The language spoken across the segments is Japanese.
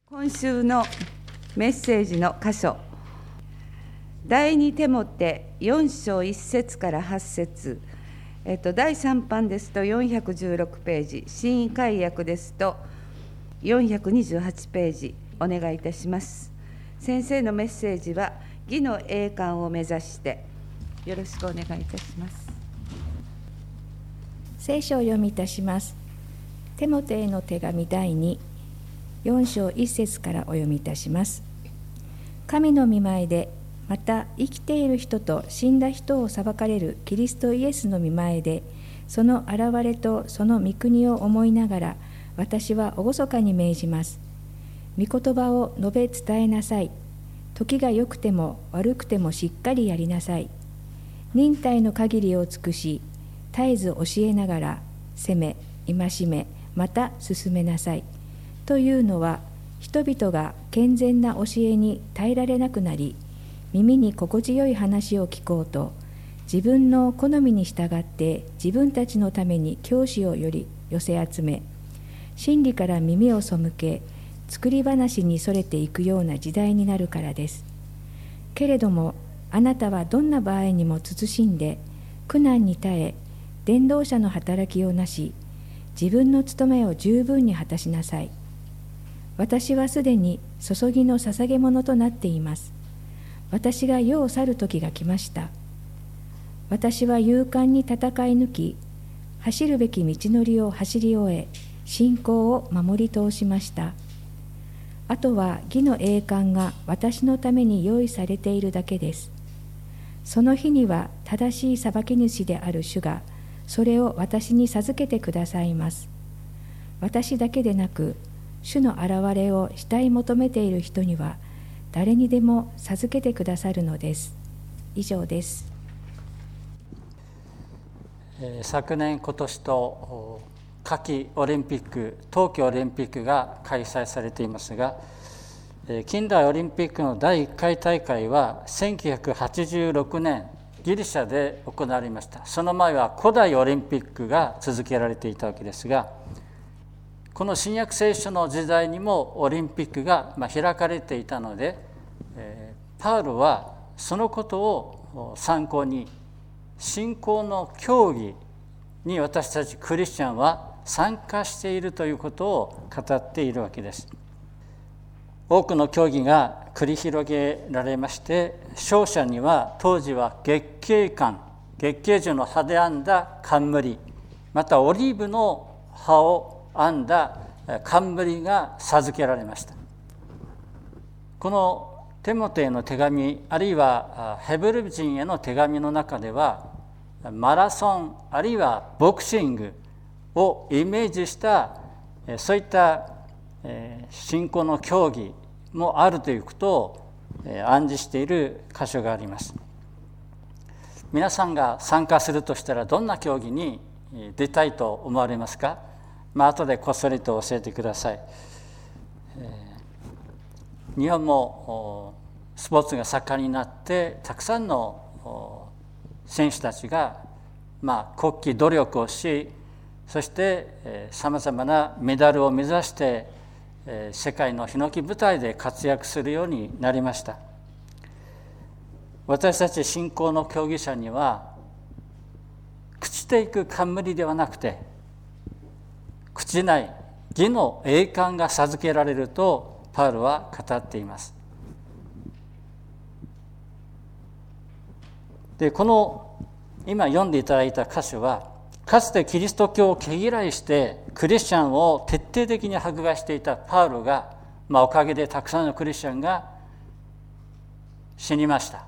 今週のメッセージの箇所、第2テモテ4章1節から8節、第3版ですと416ページ、新意改訳ですと428ページ、お願いいたします。先生のメッセージは義の栄冠を目指してよろしくお願いいたします。 聖書を読みいたします。テモテへの手紙第2、4章1節からお読みいたします。神の御前で、また生きている人と死んだ人を裁かれるキリストイエスの御前で、その現れとその御国を思いながら、私は厳かに命じます。御言葉を述べ伝えなさい。時が良くても悪くてもしっかりやりなさい。忍耐の限りを尽くし、絶えず教えながら、責め、戒め、また進めなさい。というのは、人々が健全な教えに耐えられなくなり、耳に心地よい話を聞こうと、自分の好みに従って自分たちのために教師を寄せ集め、真理から耳を背け、作り話にそれていくような時代になるからです。けれども、あなたはどんな場合にも慎んで、苦難に耐え、伝道者の働きをなし、自分の務めを十分に果たしなさい。私はすでに注ぎの捧げ物となっています。私が世を去る時が来ました。私は勇敢に戦い抜き、走るべき道のりを走り終え、信仰を守り通しました。あとは義の栄冠が私のために用意されているだけです。その日には正しい裁き主である主が、それを私に授けてくださいます。私だけでなく、主の現れを慕い求めている人には、誰にでも授けてくださるのです。以上です。 昨年、今年と夏季オリンピック、冬季オリンピックが開催されていますが、近代オリンピックの第1回大会は1986年ギリシャで行われました。その前は古代オリンピックが続けられていたわけですが、この新約聖書の時代にもオリンピックが開かれていたので、パウロはそのことを参考に、信仰の競技に私たちクリスチャンは参加しているということを語っているわけです。多くの競技が繰り広げられまして、勝者には当時は月桂樹の葉で編んだ冠、またオリーブの葉を編んだ冠が授けられました。このテモテへの手紙、あるいはヘブル人への手紙の中では、マラソンあるいはボクシングをイメージしたそういった信仰の競技もあるということを暗示している箇所があります。皆さんが参加するとしたらどんな競技に出たいと思われますか？後でこっそりと教えてください。日本もスポーツが盛んになって、たくさんの選手たちが国旗努力をし、そしてさまざまなメダルを目指して世界のひのき舞台で活躍するようになりました。私たち信仰の競技者には、朽ちていく冠ではなくて、朽ちない義の栄冠が授けられるとパウロは語っています。で、この今読んでいただいた箇所は、かつてキリスト教を毛嫌いしてクリスチャンを徹底的に迫害していたパウロが、おかげでたくさんのクリスチャンが死にました。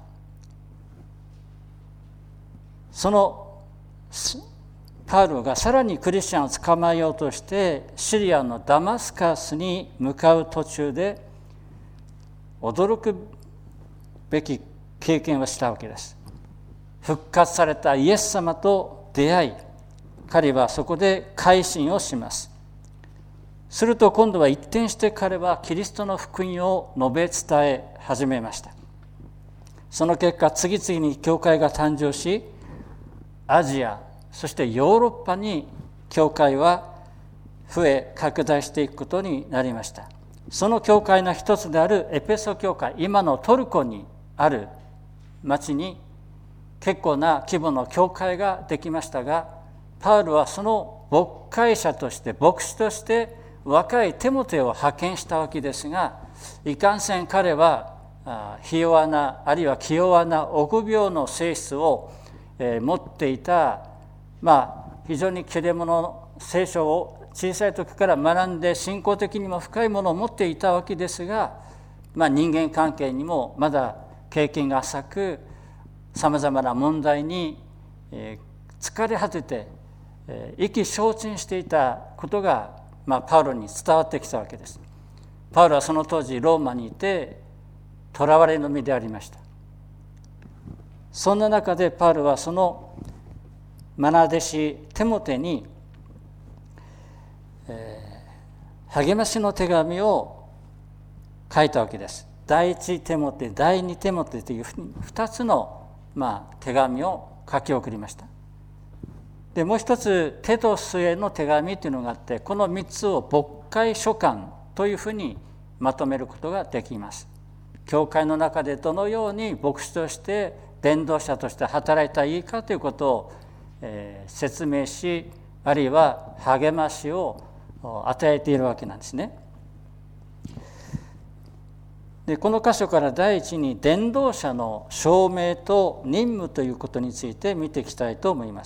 そのパウロがさらにクリスチャンを捕まえようとしてシリアのダマスカスに向かう途中で驚くべき経験をしたわけです。復活されたイエス様と出会い、彼はそこで改心をします。すると今度は一転して彼はキリストの福音を述べ伝え始めました。その結果、次々に教会が誕生し、アジア、そしてヨーロッパに教会は増え拡大していくことになりました。 その教会の一つであるエペソ教会、今のトルコにある町に結構な規模の教会ができましたが、パウロはその牧会者として、牧師として若いテモテを派遣したわけですが、いかんせん彼はひ弱な、あるいは気弱な臆病の性質を持っていた、非常に切れ者の聖書を小さい時から学んで信仰的にも深いものを持っていたわけですが、人間関係にもまだ経験が浅く、さまざまな問題に疲れ果てて意気消沈していたことが、パウロに伝わってきたわけです。パウロはその当時ローマにいて囚われの身でありました。そんな中でパウロはその愛弟子テモテに、励ましの手紙を書いたわけです。第一テモテ、第二テモテという2つの、手紙を書き送りました。でもう一つテトスへの手紙というのがあって、この3つを牧会書簡というふうにまとめることができます。教会の中でどのように牧師として伝道者として働いたらいいかということを、説明し、あるいは励ましを与えているわけなんですね。でこの箇所から第一に伝道者の証明と任務ということについて見ていきたいと思います。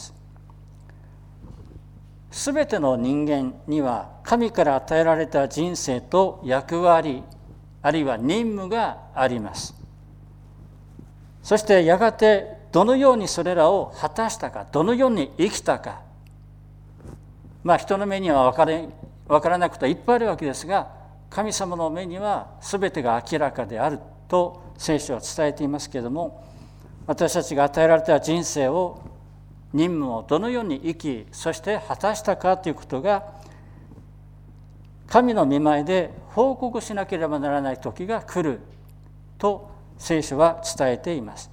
すべての人間には神から与えられた人生と役割、あるいは任務があります。そしてやがてどのようにそれらを果たしたか、どのように生きたか、人の目には分からなくていっぱいあるわけですが、神様の目には全てが明らかであると聖書は伝えていますけれども、私たちが与えられた人生を、任務をどのように生き、そして果たしたかということが神の御前で報告しなければならない時が来ると聖書は伝えています。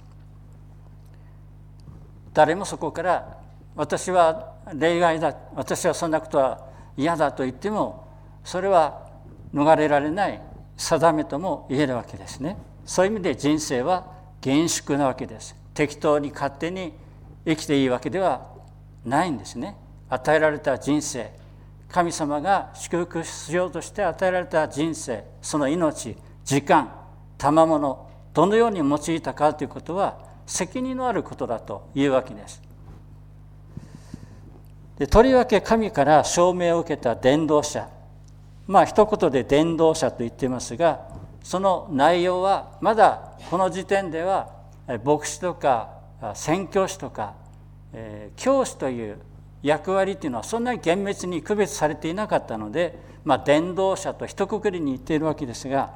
誰もそこから私は例外だ、私はそんなことは嫌だと言っても、それは逃れられない定めとも言えるわけですね。そういう意味で人生は厳粛なわけです。適当に勝手に生きていいわけではないんですね。与えられた人生、神様が祝福しようとして与えられた人生、その命、時間、賜物、どのように用いたかということは責任のあることだというわけです。でとりわけ神から証明を受けた伝道者、一言で伝道者と言っていますが、その内容はまだこの時点では牧師とか宣教師とか、教師という役割というのはそんなに厳密に区別されていなかったので、伝道者と一括りに言っているわけですが、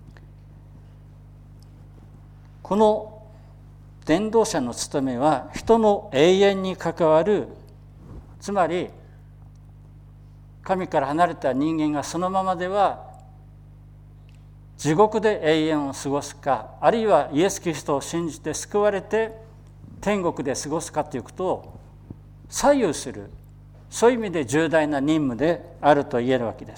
この伝道者の務めは人の永遠に関わる、つまり神から離れた人間がそのままでは地獄で永遠を過ごすか、あるいはイエス・キリストを信じて救われて天国で過ごすかということを左右する、そういう意味で重大な任務であると言えるわけです。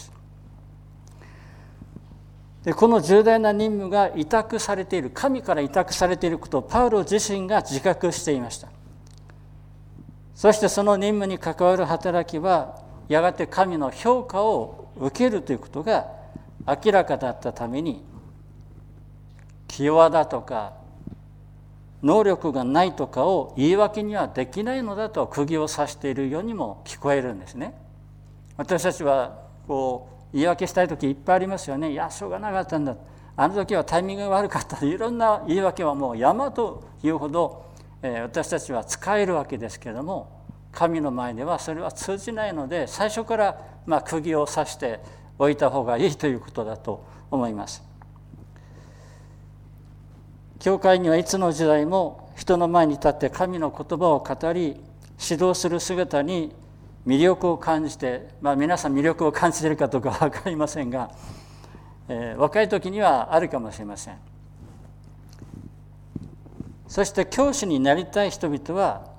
でこの重大な任務が委託されている、神から委託されていることをパウロ自身が自覚していました。そしてその任務に関わる働きはやがて神の評価を受けるということが明らかだったために、気弱だとか能力がないとかを言い訳にはできないのだと釘を刺しているようにも聞こえるんですね。私たちは言い訳したい時いっぱいありますよね。いやしょうがなかったんだ、あの時はタイミングが悪かった、いろんな言い訳はもう山というほど、私たちは使えるわけですけれども、神の前ではそれは通じないので、最初から釘を刺しておいた方がいいということだと思います。教会にはいつの時代も人の前に立って神の言葉を語り指導する姿に魅力を感じて、皆さん魅力を感じているかどうか分かりませんが、若い時にはあるかもしれません。そして教師になりたい人々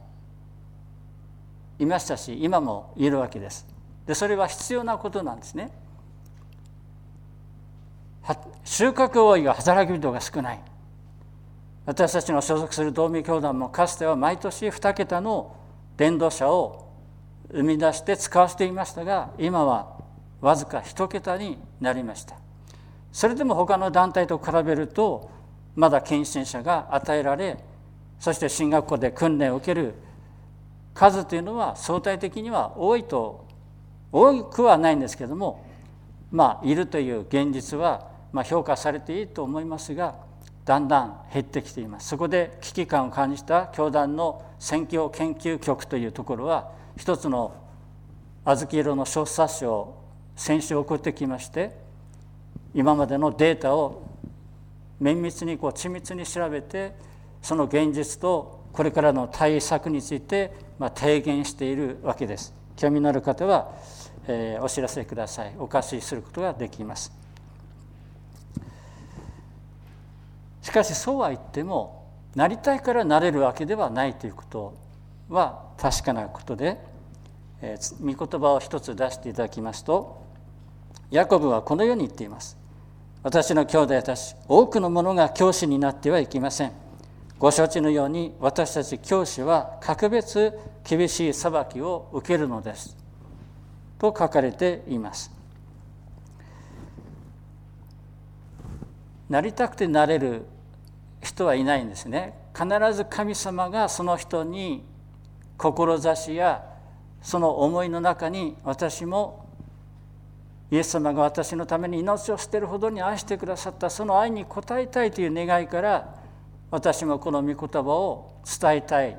はいましたし、今もいるわけです。でそれは必要なことなんですね。 収穫多いが働き人が少ない。私たちの所属する道民教団もかつては毎年2桁の伝道者を生み出して使わせていましたが、今はわずか1桁になりました。それでも他の団体と比べるとまだ献身者が与えられ、そして進学校で訓練を受ける数というのは相対的には多くはないんですけれども、いるという現実は評価されていいと思いますが、だんだん減ってきています。そこで危機感を感じた教団の宣教研究局というところは、一つの小豆色の小冊子を先週送ってきまして、今までのデータを綿密に緻密に調べて、その現実とこれからの対策について提言しているわけです。興味のある方は、お知らせください。お貸しすることができます。しかしそうは言っても、なりたいからなれるわけではないということは確かなことで、御言葉を一つ出していただきますと、ヤコブはこのように言っています。私の兄弟たち、多くの者が教師になってはいけません。ご承知のように、私たち教師は格別厳しい裁きを受けるのです。と書かれています。なりたくてなれる人はいないんですね。必ず神様がその人に志やその思いの中に、私もイエス様が私のために命を捨てるほどに愛してくださったその愛に応えたいという願いから、私もこの御言葉を伝えたい。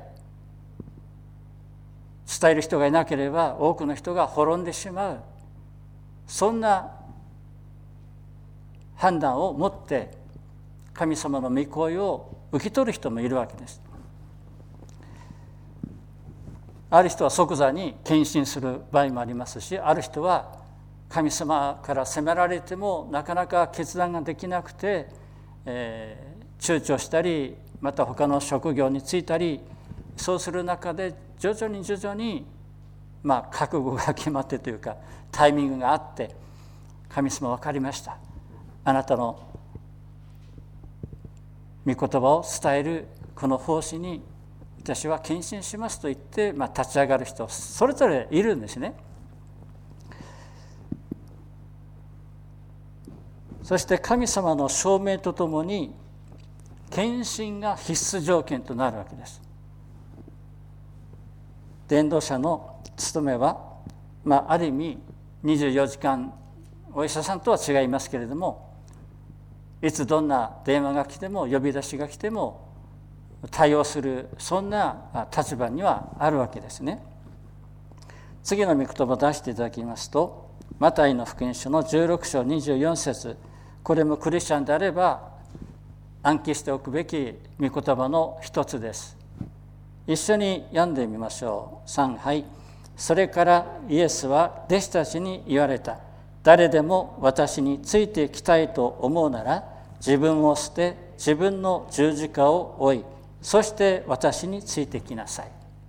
伝える人がいなければ多くの人が滅んでしまう。そんな判断を持って神様の御声を受け取る人もいるわけです。ある人は即座に献身する場合もありますし、ある人は神様から責められてもなかなか決断ができなくて、躊躇したり、また他の職業に就いたり、そうする中で徐々に覚悟が決まってというか、タイミングがあって、神様分かりました、あなたの御言葉を伝えるこの奉仕に私は献身しますと言って、立ち上がる人それぞれいるんですね。そして神様の証明とともに献身が必須条件となるわけです。伝道者の務めは、ある意味24時間お医者さんとは違いますけれども、いつどんな電話が来ても呼び出しが来ても対応する、そんな立場にはあるわけですね。次の御言葉を出していただきますと、マタイの福音書の16章24節、これもクリスチャンであれば暗記しておくべき御言葉の一つです。一緒に読んでみましょう。3、はい。それからイエスは弟子たちに言われた。誰でも私についてきたいと思うなら、自分を捨て自分の十字架を追い、そして私についてきなさい。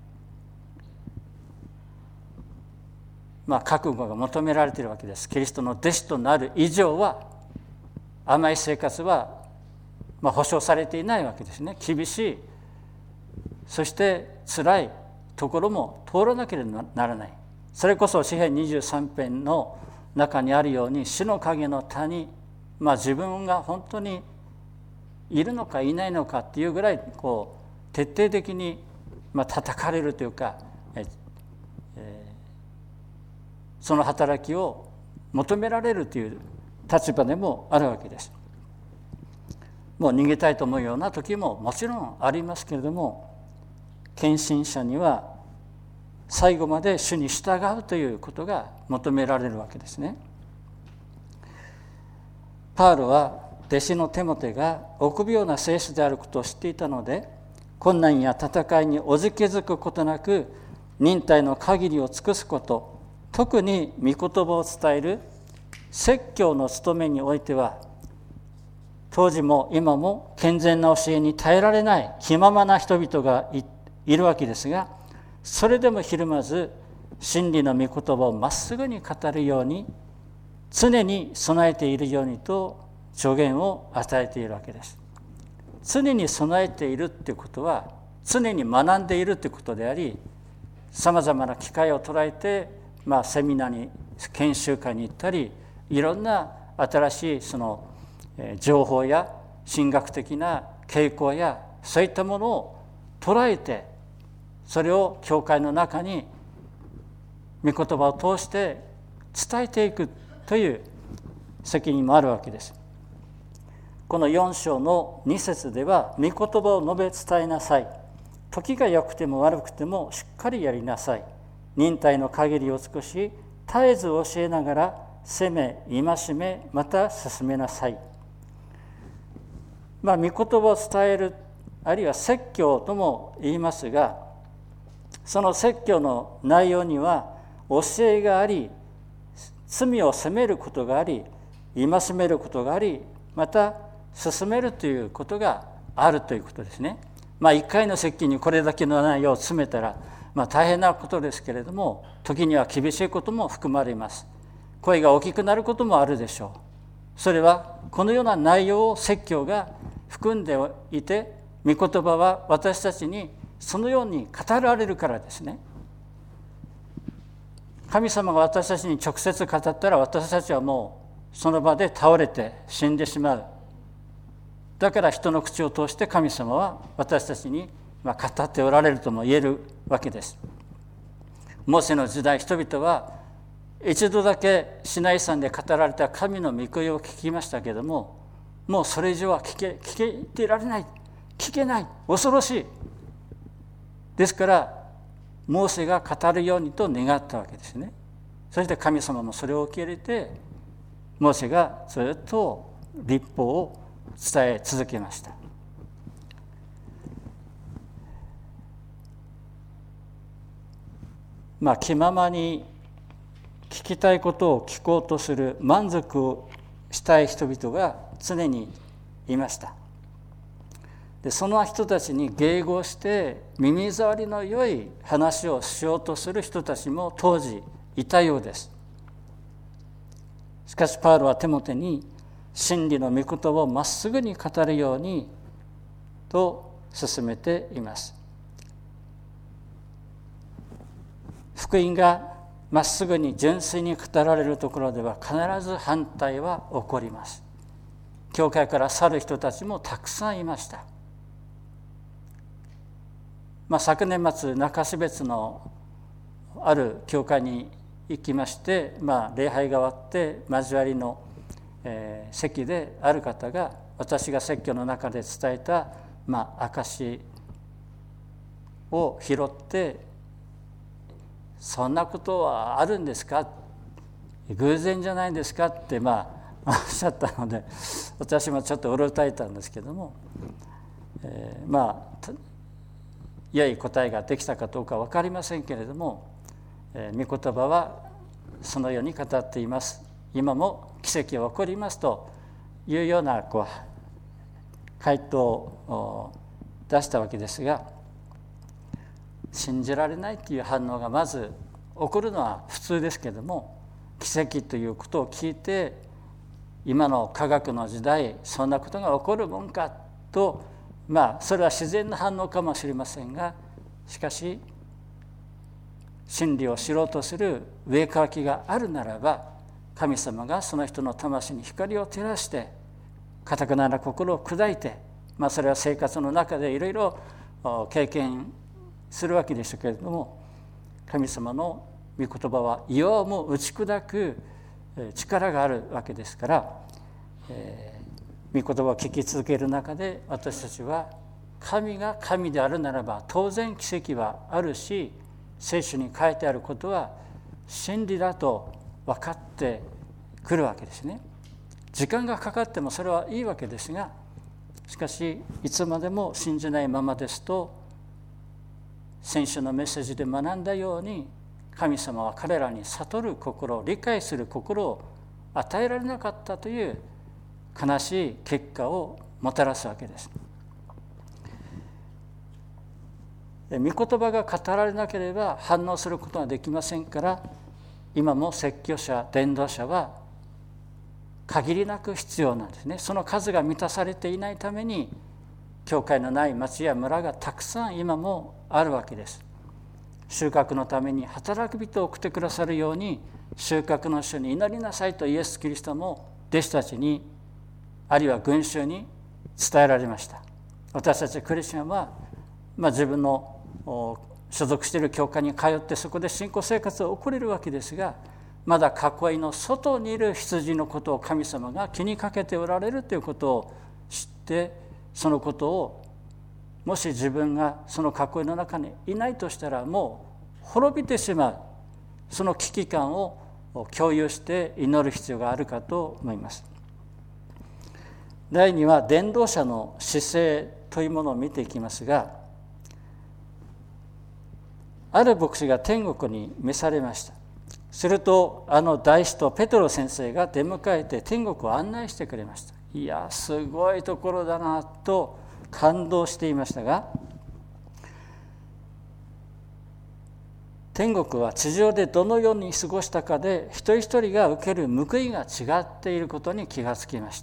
覚悟が求められているわけです。キリストの弟子となる以上は、甘い生活は保証されていないわけですね。厳しい、そして辛いところも通らなければならない。それこそ詩編23編の中にあるように、死の影の谷、自分が本当にいるのかいないのかっていうぐらい徹底的に叩かれるというか、その働きを求められるという立場でもあるわけです。もう逃げたいと思うような時ももちろんありますけれども、献身者には最後まで主に従うということが求められるわけですね。パウロは弟子のテモテが臆病な性質であることを知っていたので、困難や戦いにおじけづくことなく忍耐の限りを尽くすこと、特に御言葉を伝える説教の務めにおいては、当時も今も健全な教えに耐えられない気ままな人々がいるわけですが、それでもひるまず真理の御言葉をまっすぐに語るように、常に備えているようにと助言を与えているわけです。常に備えているということは常に学んでいるということであり、さまざまな機会を捉えて、セミナーに研修会に行ったり、いろんな新しい情報や神学的な傾向やそういったものを捉えて、それを教会の中に御言葉を通して伝えていくという責任もあるわけです。この4章の2節では、御言葉を述べ伝えなさい。時が良くても悪くてもしっかりやりなさい。忍耐の限りを尽くし、絶えず教えながら責め、戒め、また進めなさい。御言葉を伝える、あるいは説教とも言いますが、その説教の内容には教えがあり、罪を責めることがあり、戒めることがあり、また進めるということがあるということですね。1回の説教にこれだけの内容を詰めたら、大変なことですけれども、時には厳しいことも含まれます。声が大きくなることもあるでしょう。それはこのような内容を説教が含んでいて、御言葉は私たちにそのように語られるからですね。神様が私たちに直接語ったら、私たちはもうその場で倒れて死んでしまう。だから人の口を通して神様は私たちに語っておられるとも言えるわけです。モーセの時代、人々は一度だけシナイ山で語られた神の御声を聞きましたけれども、もうそれ以上は聞けてられない、聞けない、恐ろしい。ですからモーセが語るようにと願ったわけですね。そして神様もそれを受け入れて、モーセがずっと律法を伝え続けました。気ままに聞きたいことを聞こうとする、満足をしたい人々が常にいました。でその人たちに迎合して耳障りの良い話をしようとする人たちも当時いたようです。しかしパウロはテモテに真理の御言葉をまっすぐに語るようにと勧めています。福音がまっすぐに純粋に語られるところでは必ず反対は起こります。教会から去る人たちもたくさんいました。昨年末、中標津のある教会に行きまして、礼拝が終わって交わりの、席である方が私が説教の中で伝えた、証を拾って、そんなことはあるんですか、偶然じゃないんですかっておっしゃったので、私もちょっとうろたえたんですけども、良い答えができたかどうか分かりませんけれども、御言葉はそのように語っています。今も奇跡が起こりますというような回答を出したわけですが、信じられないという反応がまず起こるのは普通ですけれども、奇跡ということを聞いて、今の科学の時代そんなことが起こるもんかと、それは自然な反応かもしれませんが、しかし真理を知ろうとする上かきがあるならば、神様がその人の魂に光を照らして堅くなな心を砕いて、それは生活の中でいろいろ経験するわけでしたけれども、神様の御言葉は岩も打ち砕く力があるわけですから、御言葉を聞き続ける中で、私たちは神が神であるならば当然奇跡はあるし、聖書に書いてあることは真理だと分かってくるわけですね。時間がかかってもそれはいいわけですが、しかしいつまでも信じないままですと、先週のメッセージで学んだように、神様は彼らに悟る心、理解する心を与えられなかったという悲しい結果をもたらすわけです。御言葉が語られなければ反応することができませんから、今も説教者、伝道者は限りなく必要なんですね。その数が満たされていないために教会のない町や村がたくさん今もあるわけです。収穫のために働く人を送ってくださるように、収穫の主に祈りなさいとイエス・キリストも弟子たちに、あるいは群衆に伝えられました。私たちクリスチャンは、自分の所属している教会に通ってそこで信仰生活を送れるわけですが、まだ囲いの外にいる羊のことを神様が気にかけておられるということを知って、そのことをもし自分がその囲いの中にいないとしたらもう滅びてしまう、その危機感を共有して祈る必要があるかと思います。第2は伝道者の姿勢というものを見ていきますが、ある牧師が天国に召されました。すると大使とペトロ先生が出迎えて天国を案内してくれました。いや、すごいところだなと感動していましたが、天国は地上でどのように過ごしたかで一人一人が受ける報いが違っていることに気がつきました。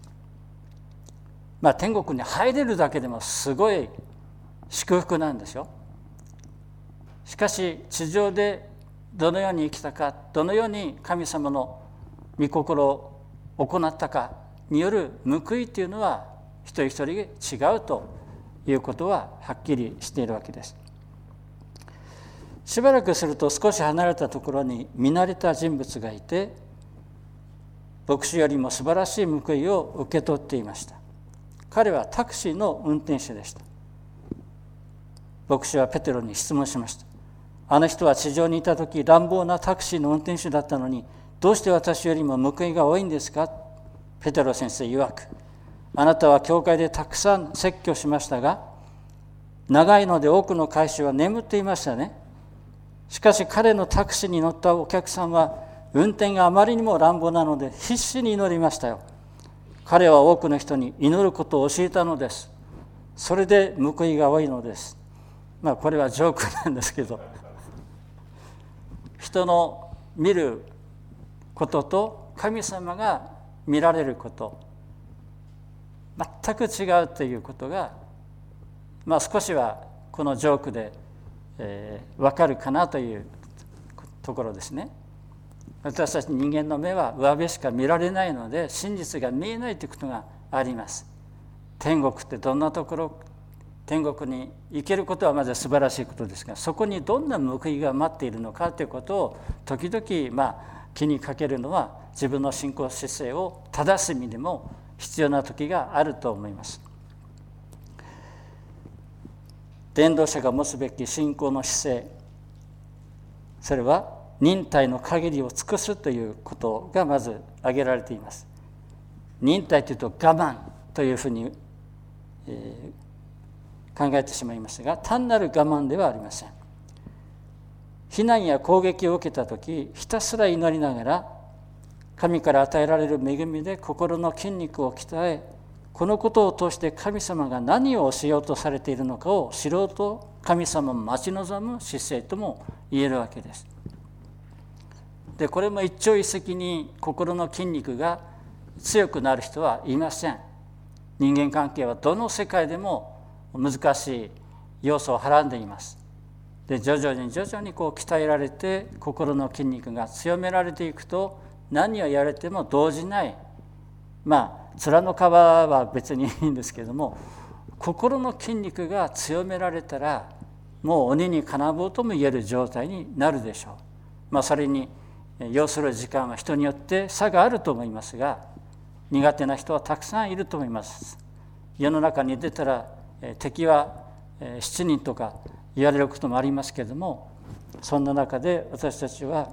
天国に入れるだけでもすごい祝福なんですよ。しかし地上でどのように生きたか、どのように神様の御心を行ったかによる報いというのは一人一人違うということははっきりしているわけです。しばらくすると少し離れたところに見慣れた人物がいて、牧師よりも素晴らしい報いを受け取っていました。彼はタクシーの運転手でした。牧師はペテロに質問しました。あの人は地上にいた時乱暴なタクシーの運転手だったのに、どうして私よりも報いが多いんですか。ペテロ先生曰く、あなたは教会でたくさん説教しましたが、長いので多くの会衆は眠っていましたね。しかし彼のタクシーに乗ったお客さんは運転があまりにも乱暴なので必死に祈りましたよ。彼は多くの人に祈ることを教えたのです。それで報いが多いのです。これはジョークなんですけど、人の見ることと神様が見られること、全く違うということが、少しはこのジョークで、分かるかなというところですね。私たち人間の目は上辺しか見られないので真実が見えないということがあります。天国ってどんなところ、天国に行けることはまず素晴らしいことですが、そこにどんな報いが待っているのかということを時々気にかけるのは、自分の信仰姿勢を正す意味でも必要な時があると思います。伝道者が持つべき信仰の姿勢、それは忍耐の限りを尽くすということがまず挙げられています。忍耐というと我慢というふうに、考えてしまいますが、単なる我慢ではありません。非難や攻撃を受けたとき、ひたすら祈りながら神から与えられる恵みで心の筋肉を鍛え、このことを通して神様が何をしようとされているのかを知ろうと神様を待ち望む姿勢とも言えるわけです。で、これも一朝一夕に心の筋肉が強くなる人はいません。人間関係はどの世界でも難しい要素をはらんでいます。で、徐々に鍛えられて心の筋肉が強められていくと、何をやれても動じない、面の皮は別にいいんですけれども、心の筋肉が強められたらもう鬼に金棒とも言える状態になるでしょう。それに要する時間は人によって差があると思いますが、苦手な人はたくさんいると思います。世の中に出たら敵は7人とか言われることもありますけれども、そんな中で私たちは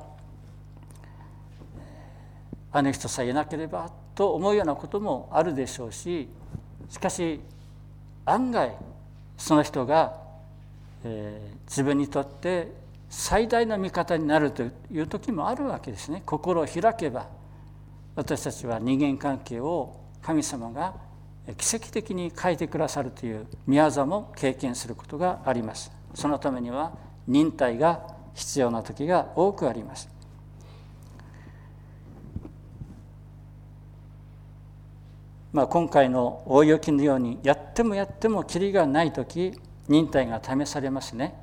あの人さえいなければと思うようなこともあるでしょうし、しかし案外その人が、自分にとって最大の味方になるという時もあるわけですね。心を開けば私たちは人間関係を神様が奇跡的に変えてくださるという御業も経験することがあります。そのためには忍耐が必要な時が多くあります。 今回の大雪のようにやってもやってもキリがないとき、忍耐が試されますね。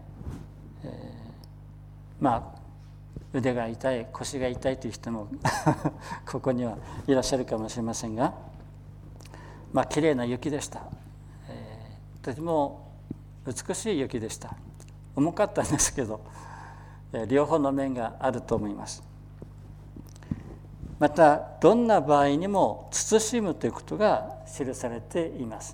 腕が痛い、腰が痛いという人もここにはいらっしゃるかもしれませんが、きれいな雪でした。とても美しい雪でした。重かったんですけど、両方の面があると思います。またどんな場合にも慎むということが記されています。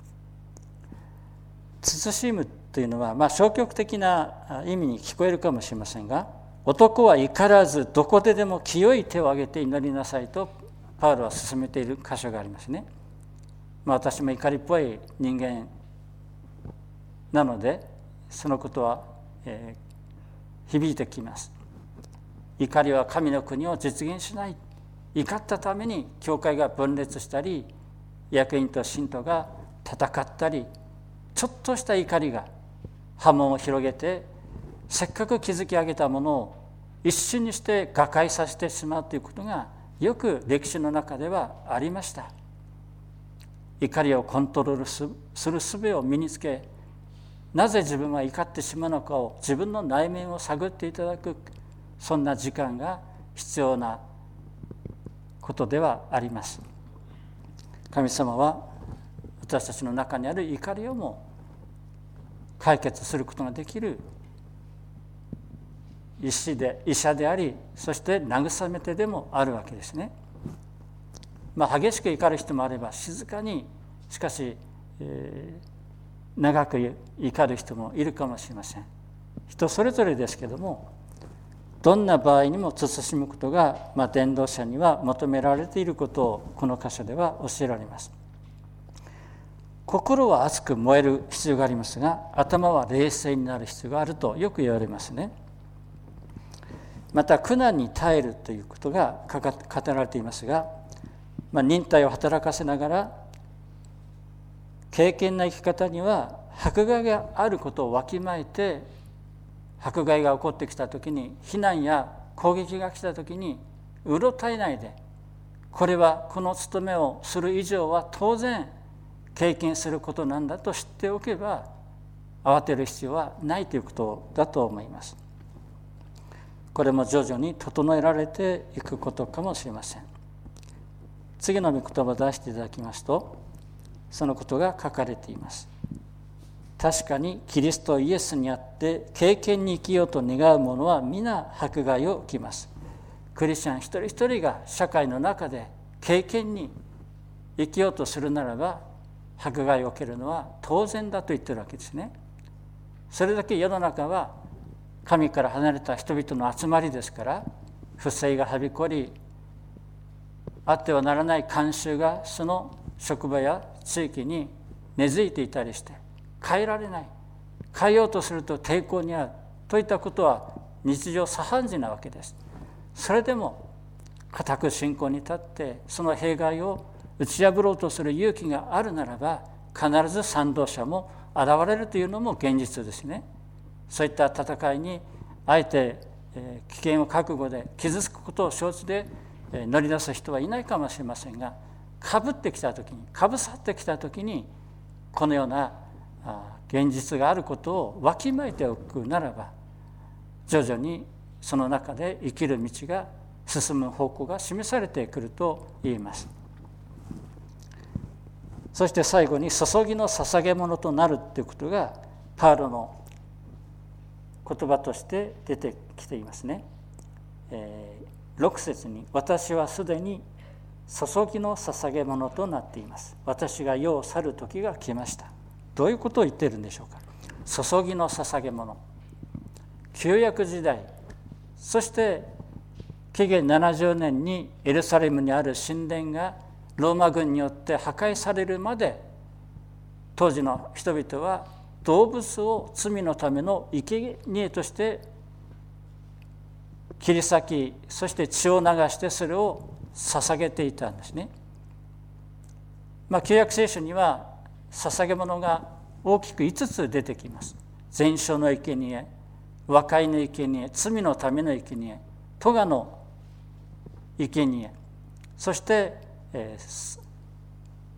慎むというのは、消極的な意味に聞こえるかもしれませんが、男は怒らずどこででも清い手を挙げて祈りなさいとパウロは勧めている箇所がありますね。私も怒りっぽい人間なのでそのことは、響いてきます。怒りは神の国を実現しない。怒ったために教会が分裂したり、役員と信徒が戦ったり、ちょっとした怒りが波紋を広げて、せっかく築き上げたものを一瞬にして瓦解させてしまうということがよく歴史の中ではありました。怒りをコントロールする術を身につけ、なぜ自分は怒ってしまうのかを自分の内面を探っていただく、そんな時間が必要なことではあります。神様は私たちの中にある怒りをも解決することができる医者であり、そして慰め手でもあるわけですね。激しく怒る人もあれば、静かにしかし、長く怒る人もいるかもしれません。人それぞれですけども、どんな場合にも慎むことが、伝道者には求められていることをこの箇所では教えられます。心は熱く燃える必要がありますが、頭は冷静になる必要があるとよく言われますね。また苦難に耐えるということが語られていますが、忍耐を働かせながら敬虔な生き方には迫害があることをわきまえて、迫害が起こってきたときに、非難や攻撃が来たときにうろたえないで、これはこの務めをする以上は当然経験することなんだと知っておけば、慌てる必要はないということだと思います。これも徐々に整えられていくことかもしれません。次の御言葉を出していただきますと、そのことが書かれています。確かにキリストイエスにあって敬虔に生きようと願う者は皆迫害を受けます。クリスチャン一人一人が社会の中で敬虔に生きようとするならば、迫害を受けるのは当然だと言ってるわけですね。それだけ世の中は神から離れた人々の集まりですから、不正がはびこり、あってはならない慣習がその職場や地域に根付いていたりして、変えられない、変えようとすると抵抗にあるといったことは日常茶飯事なわけです。それでも固く信仰に立ってその弊害を打ち破ろうとする勇気があるならば、必ず賛同者も現れるというのも現実ですね。そういった戦いにあえて危険を覚悟で傷つくことを承知で乗り出す人はいないかもしれませんが、かぶさってきた時にこのような現実があることをわきまえておくならば、徐々にその中で生きる道が進む方向が示されてくると言います。そして最後に注ぎの捧げ物となるということがパウロの言葉として出てきていますね。6節に、私はすでに注ぎの捧げ物となっています。私が世を去る時が来ました。どういうことを言っているんでしょうか。注ぎの捧げ物、旧約時代、そして紀元70年にエルサレムにある神殿がローマ軍によって破壊されるまで、当時の人々は動物を罪のための生贄として切り裂き、そして血を流してそれを捧げていたんですね。旧約聖書には捧げ物が大きく5つ出てきます。全焼の生贄、和解の生贄、罪のための生贄、咎の生贄、そして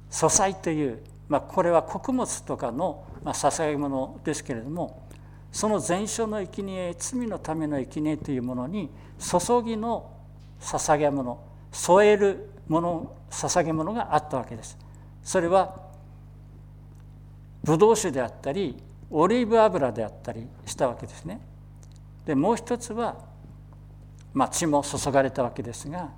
素祭という、これは穀物とかの捧げ物ですけれども、その全焼の生贄、罪のための生贄というものに注ぎの捧げ物、添えるもの、捧げ物があったわけです。それはブドウ酒であったりオリーブ油であったりしたわけですね。でもう一つは、血も注がれたわけですが、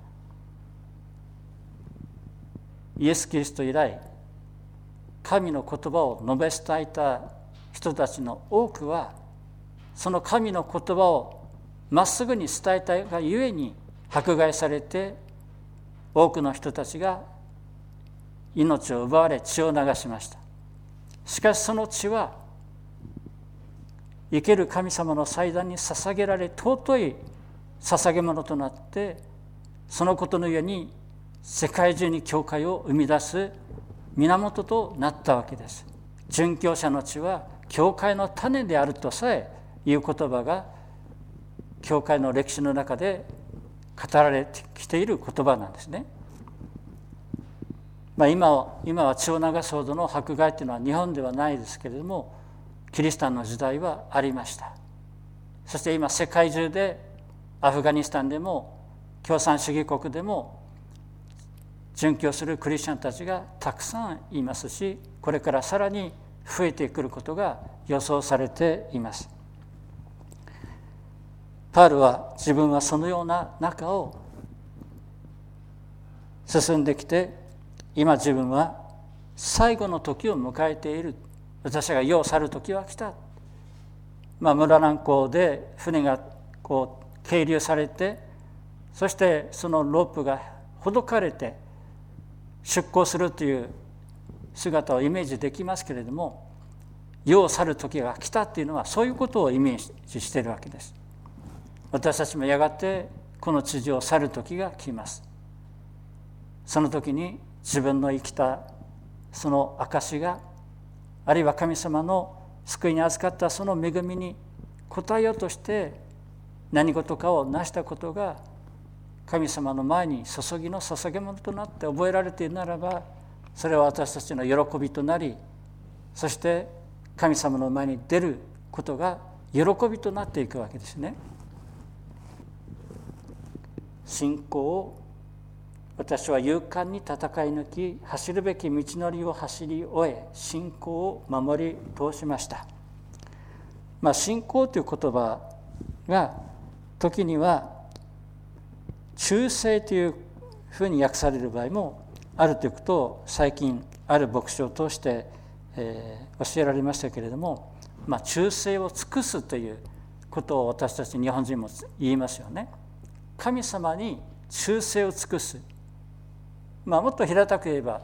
イエス・キリスト以来神の言葉を述べ伝えた人たちの多くは、その神の言葉をまっすぐに伝えたがゆえに迫害されて、多くの人たちが命を奪われ血を流しました。しかしその血は生ける神様の祭壇に捧げられ、尊い捧げ物となって、そのことのゆえに世界中に教会を生み出す源となったわけです。殉教者の血は教会の種であるとさえいう言葉が教会の歴史の中で語られてきている言葉なんですね。今は血を流すほどの迫害というのは日本ではないですけれども、キリシタンの時代はありました。そして今世界中で、アフガニスタンでも共産主義国でも殉教するクリスチャンたちがたくさんいますし、これからさらに増えてくることが予想されています。パウルは自分はそのような中を進んできて、今自分は最後の時を迎えている、私が世を去る時は来た。村蘭港で船が係留されて、そしてそのロープがほどかれて出港するという姿をイメージできますけれども、世を去る時が来たっていうのはそういうことをイメージしているわけです。私たちもやがてこの地上を去る時が来ます。その時に自分の生きたその証が、あるいは神様の救いに預かったその恵みに応えようとして何事かを成したことが神様の前に注ぎの捧げ物となって覚えられているならば、それは私たちの喜びとなり、そして神様の前に出ることが喜びとなっていくわけですね。信仰を私は勇敢に戦い抜き、走るべき道のりを走り終え、信仰を守り通しました。信仰という言葉が時には忠誠というふうに訳される場合もあるということを最近ある牧師を通して、教えられましたけれども、忠誠を尽くすということを私たち日本人も言いますよね。神様に忠誠を尽くす。もっと平たく言えば、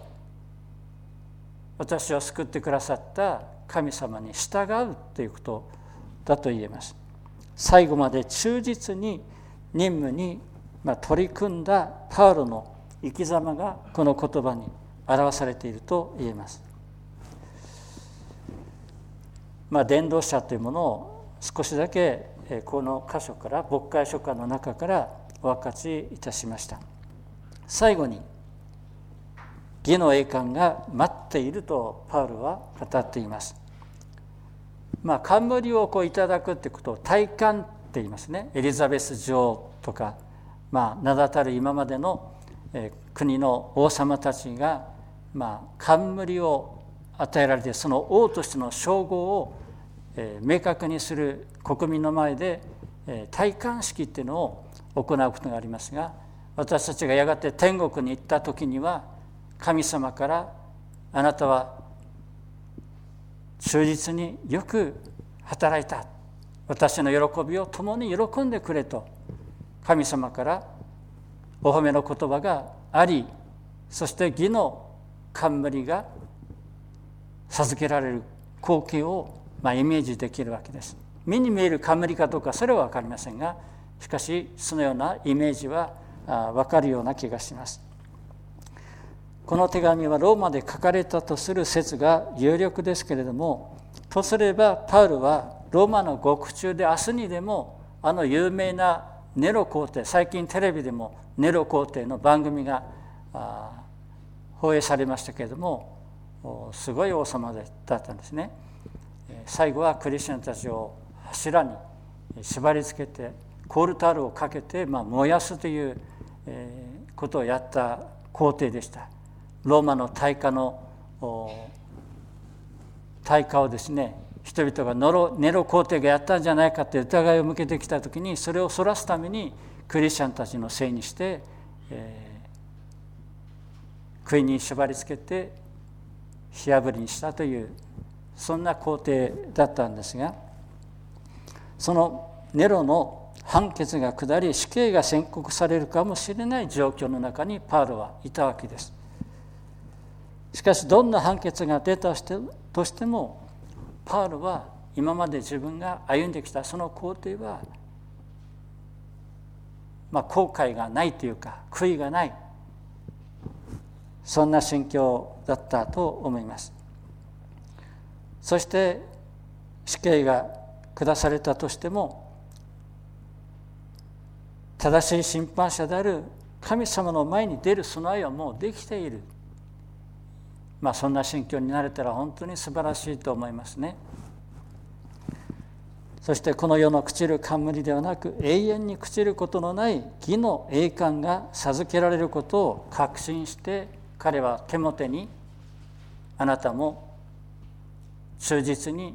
私を救ってくださった神様に従うということだと言えます。最後まで忠実に任務に取り組んだパウロの生き様がこの言葉に表されていると言えます。伝道者というものを少しだけこの箇所から、牧会書簡の中からお分かちいたしました。最後に義の栄冠が待っているとパウロは語っています。冠をいただくということを戴冠って言いますね。エリザベス女王とか、名だたる今までの国の王様たちが冠を与えられて、その王としての称号を明確にする国民の前で戴冠式っていうのを行うことがありますが、私たちがやがて天国に行った時には、神様からあなたは忠実によく働いた、私の喜びを共に喜んでくれと神様からお褒めの言葉があり、そして義の冠が授けられる光景をイメージできるわけです。目に見える冠かどうかそれは分かりませんが、しかしそのようなイメージは分かるような気がします。この手紙はローマで書かれたとする説が有力ですけれども、とすればパウルはローマの獄中で明日にでも有名なネロ皇帝、最近テレビでもネロ皇帝の番組が放映されましたけれども、すごい王様だったんですね。最後はクリスチャンたちを柱に縛り付けてコールタールをかけて燃やすということをやった皇帝でした。ローマの大火をですね、人々がネロ皇帝がやったんじゃないかという疑いを向けてきたときに、それをそらすためにクリスチャンたちのせいにして、杭に縛り付けて火あぶりにしたという、そんな皇帝だったんですが、そのネロの判決が下り死刑が宣告されるかもしれない状況の中にパウロはいたわけです。しかしどんな判決が出たとしても、パウロは今まで自分が歩んできたその工程は、後悔がないというか悔いがない、そんな心境だったと思います。そして死刑が下されたとしても、正しい審判者である神様の前に出る備えはもうできている、そんな心境になれたら本当に素晴らしいと思いますね。そしてこの世の朽ちる冠ではなく、永遠に朽ちることのない義の栄冠が授けられることを確信して、彼はテモテに、あなたも忠実に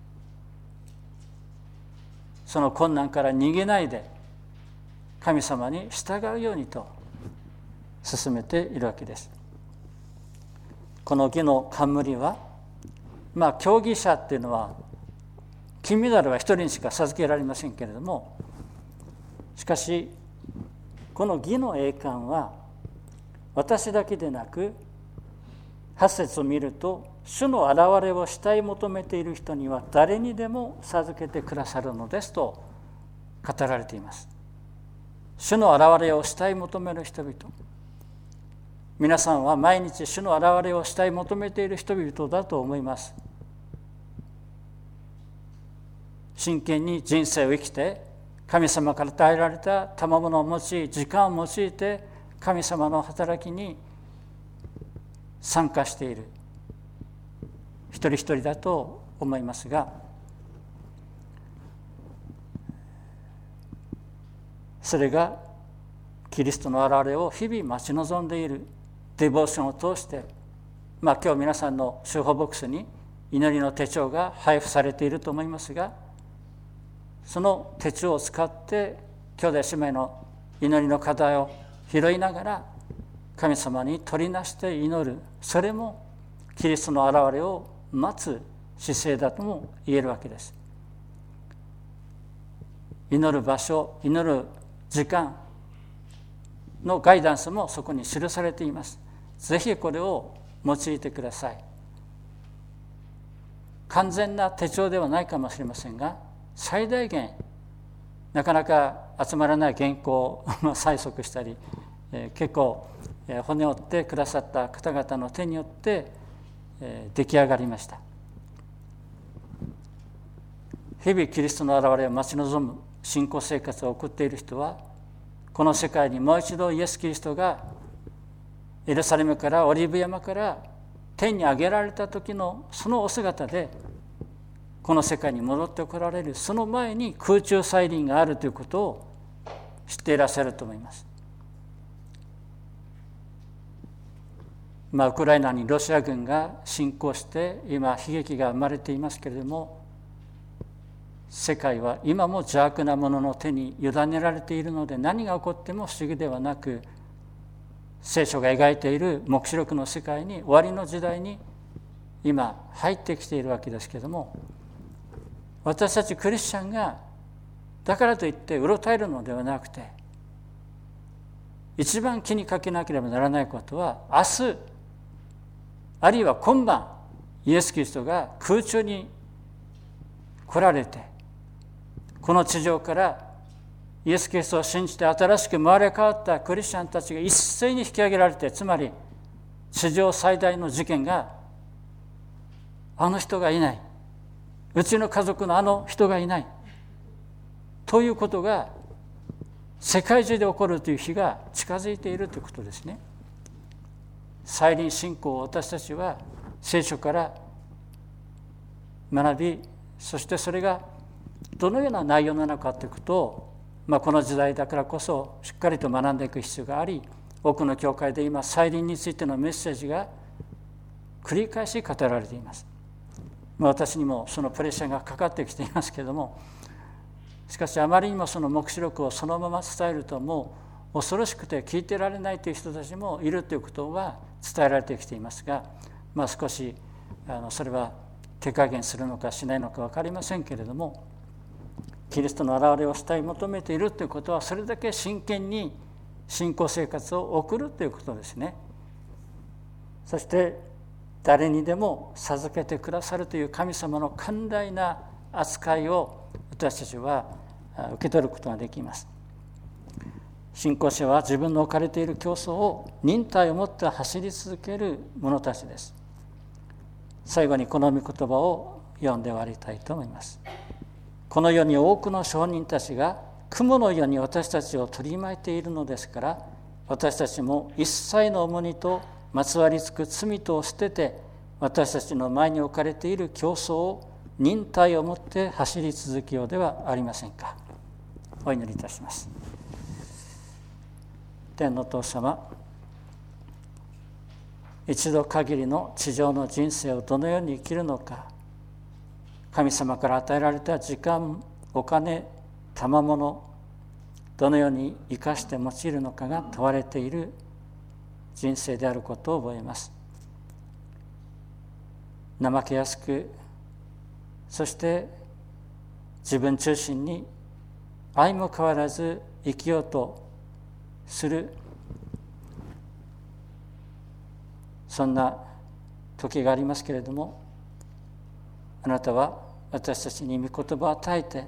その困難から逃げないで神様に従うようにと勧めているわけです。この義の冠は、競技者っていうのは金メダルは一人にしか授けられませんけれども、しかしこの義の栄冠は私だけでなく、8節を見ると、主の現れを慕い求めている人には誰にでも授けてくださるのですと語られています。主の現れを慕い求める人々、皆さんは毎日主の現れを慕い求めている人々だと思います。真剣に人生を生きて、神様から与えられた賜物を用い、時間を用いて神様の働きに参加している一人一人だと思いますが、それがキリストの現れを日々待ち望んでいる。デボーションを通して、今日皆さんの修法ボックスに祈りの手帳が配布されていると思いますが、その手帳を使って兄弟姉妹の祈りの課題を拾いながら神様に取りなして祈る、それもキリストの現れを待つ姿勢だとも言えるわけです。祈る場所、祈る時間のガイダンスもそこに記されています。ぜひこれを用いてください。完全な手帳ではないかもしれませんが、最大限なかなか集まらない原稿を催促したり、結構骨折ってくださった方々の手によって出来上がりました。日々キリストの現れを待ち望む信仰生活を送っている人は、この世界にもう一度イエス・キリストがエルサレムからオリーブ山から天に上げられた時のそのお姿でこの世界に戻ってこられる、その前に空中再臨があるということを知っていらっしゃると思います。ウクライナにロシア軍が侵攻して今悲劇が生まれていますけれども、世界は今も邪悪な者の手に委ねられているので、何が起こっても不思議ではなく、聖書が描いている黙示録の世界に、終わりの時代に今入ってきているわけですけれども、私たちクリスチャンがだからといってうろたえるのではなくて、一番気にかけなければならないことは、明日あるいは今晩イエス・キリストが空中に来られて、この地上からイエス・キリストを信じて新しく生まれ変わったクリスチャンたちが一斉に引き上げられて、つまり地上最大の事件が、あの人がいない、うちの家族のあの人がいないということが世界中で起こるという日が近づいているということですね。 再臨信仰を私たちは聖書から学び、そしてそれがどのような内容なのかということを、この時代だからこそしっかりと学んでいく必要があり、多くの教会で今再臨についてのメッセージが繰り返し語られています。私にもそのプレッシャーがかかってきていますけれども、しかしあまりにもその黙示録をそのまま伝えるともう恐ろしくて聞いてられないという人たちもいるということは伝えられてきていますが、少しそれは手加減するのかしないのか分かりませんけれども、キリストの現れを慕い求めているということはそれだけ真剣に信仰生活を送るということですね。そして誰にでも授けてくださるという神様の寛大な扱いを私たちは受け取ることができます。信仰者は自分の置かれている競争を忍耐を持って走り続ける者たちです。最後にこの御言葉を読んで終わりたいと思います。この世に多くの証人たちが雲のように私たちを取り巻いているのですから、私たちも一切の重荷とまつわりつく罪とを捨てて、私たちの前に置かれている競争を忍耐を持って走り続けようではありませんか。お祈りいたします。天のお父様、一度限りの地上の人生をどのように生きるのか、神様から与えられた時間、お金、賜物、どのように生かして用いるのかが問われている人生であることを覚えます。怠けやすく、そして自分中心に相も変わらず生きようとする、そんな時がありますけれども、あなたは私たちに御言葉を与えて、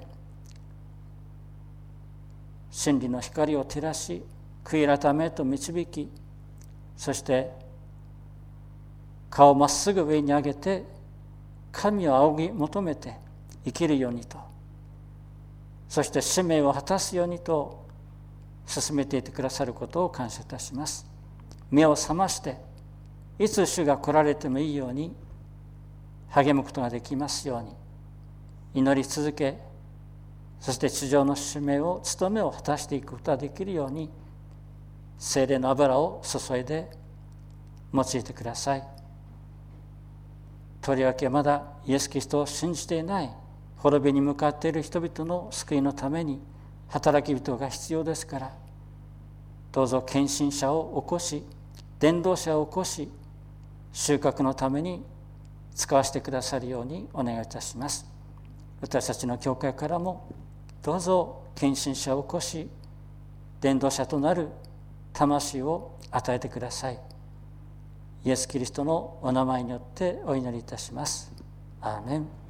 真理の光を照らし、悔い改めへと導き、そして顔をまっすぐ上に上げて神を仰ぎ求めて生きるようにと、そして使命を果たすようにと進めていてくださることを感謝いたします。目を覚ましていつ主が来られてもいいように励むことができますように祈り続け、そして地上の使命を務めを果たしていくことができるように聖霊の油を注いで用いてください。とりわけまだイエス・キリストを信じていない滅びに向かっている人々の救いのために働き人が必要ですから、どうぞ献身者を起こし、伝道者を起こし、収穫のために使わせてくださるようにお願いいたします。私たちの教会からもどうぞ献身者を起こし、伝道者となる魂を与えてください。イエス・キリストのお名前によってお祈りいたします。アーメン。